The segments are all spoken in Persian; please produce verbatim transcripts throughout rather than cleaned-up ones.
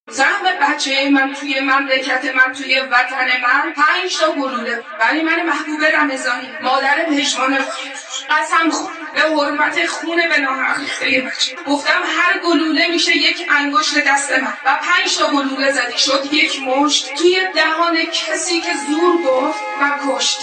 زحم بچه من توی مملکت من توی وطن من پنج تا گلوله، ولی من محبوب رمضانی مادر پشمان قسم خور به حرمت خون به ناحق ریخته بچه گفتم هر گلوله میشه یک انگشت دست من و پنج تا گلوله زدی شد یک مشت توی دهان کسی که زور گفت و کشت.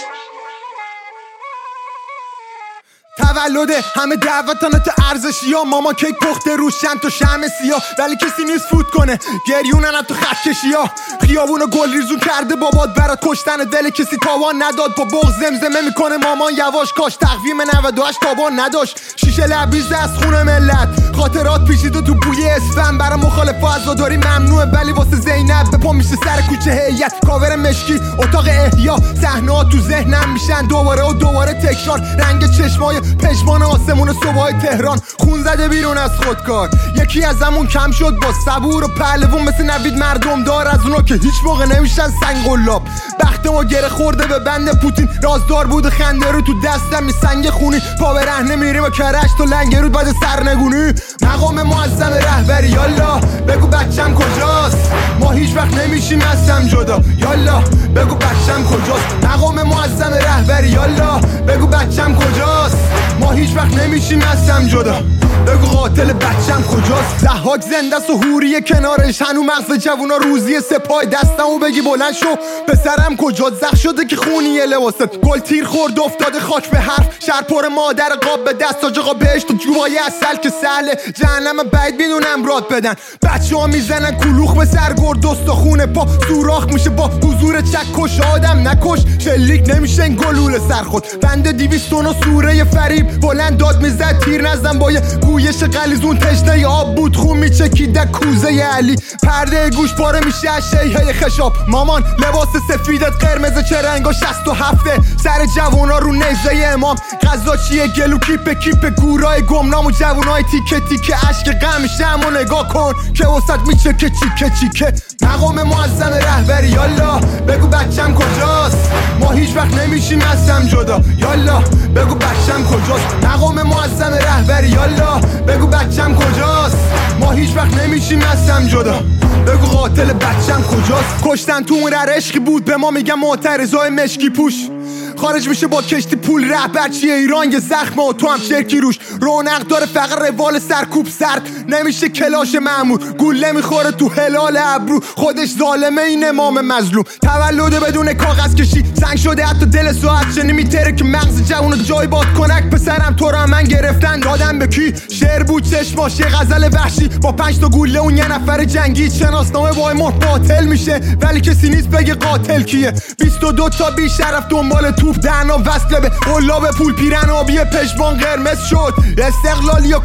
تولد همه دعوتانت ارزشی ها، ماما کیک پخته روش چند تا شمع سیاه، ولی کسی نیست فوت کنه گریونن تو خط کشی ها. خیابونو گل ریزون کرده بابات برات کشتن دل کسی تاوان نداد، با بغض زمزمه میکنه مامان یواش کاش تقویم نود و هشت تابان نداشت. شیشه لبریز از خون ملت خاطرات پیچیده تو بوی اسفن، برای مخالف عزاداری ممنوعه ولی واسه زینب به پا میشه سر کوچه هیئت. کاور مشکی اتاق احیا، صحنه‌ها تو ذهنم میشن دوباره و دوباره تکرار. رنگ چشمای پشمان آسمون صبحای تهران خون زده بیرون از خودکار. یکی از همون کم شد با صبور و پهلوون مثل نوید مردم دار، از اونا که هیچ موقع نمیشن سنگ قلاب. بخت ما گره خورده به بند پوتین، رازدار بود خنده رو تو دستم می سنگ خونی. پا به رهنه میریم و کرش تو لنگرود بعد سرنگونی. مقام معظم رهبری یالا بگو بچم کجاست، ما هیچ وقت نمیشیم ازم جدا. یالا بگو بچم کجاست، مقام معظم رهبری یالا بگو بچم کجاست، ما هیچ وقت نمیشیم ازم جدا. بگو قاتل بچم کجاست. ضحاک زنده است و حوریه کنارش، هنو مغز جوونا روزی سپای دستمو بگی بلند شو. پسرم کجا زخ شده که خونیه لباست، گل تیر خورد افتاده خاک به حرف. شهر پر مادر قاب به دست تاج آقا بهشت و جوهای اصل که سهله جهنم بعید میدونم راد بدن. بچه ها میزنن کلوخ به سر گرد دست و خونه پا سوراخ میشه با حضور چکش. آدم نکش شلیک نمیشه این گلوله سر خود. بنده دیویستونو سوره فریب بلند داد میزد تیر نزن با یه گویش غلیظون. تشنه آب بود خون میچکید کوزه علی. پرده گوش پاره میشه از شیهه خشاب. مامان لباس سفیدت قرمز چه رنگا شصت و هفته سر جوونا رو نیزه امام. غذا چیه گلو کیپ کیپ گورای گمنام و جوونای تیکه تیکه اشک غم شمو نگاه کن که وسط میچکه چیکه چیکه. مقام معظم رهبری یالا بگو بچم کجاست، ما هیچ وقت نمیشیم ازم جدا. یالا بگو بچم کجاست، مقام معظم رهبری یالا بگو بچم کجاست، ما هیچ وقت نمیشیم ازم جدا. بگو قاتل بچم کجاست. کشتن تو اون عشقی بود به ما میگن معترضای مشکی پوش. خارج میشه با کشتی پول رهبر چیه ایران یه زخمه و تو هم چرکی روش. رونق داره فقط روال سرکوب سرد نمیشه کلاش معمول. گوله میخوره تو هلال ابرو خودش ظالمه این امام مظلوم. تولد بدون کاغذ کشی سنگ شده حتی دل ساعت شنی میتره که مغز جوونو جای باد کنک. پسرم تو رو من گرفتن دادم به کی؟ شعر بود چشماش یه غزل وحشی با پنج تا گوله اون یه نفر جنگی. شناسنامه وای مهر باطل میشه ولی کسی نیست بگه قاتل کیه. بیست و دو تا بی شرف دنبال توپ دهنا وصله به قلاب پول پیرن آبی پشمان قرمز شد. استقلالی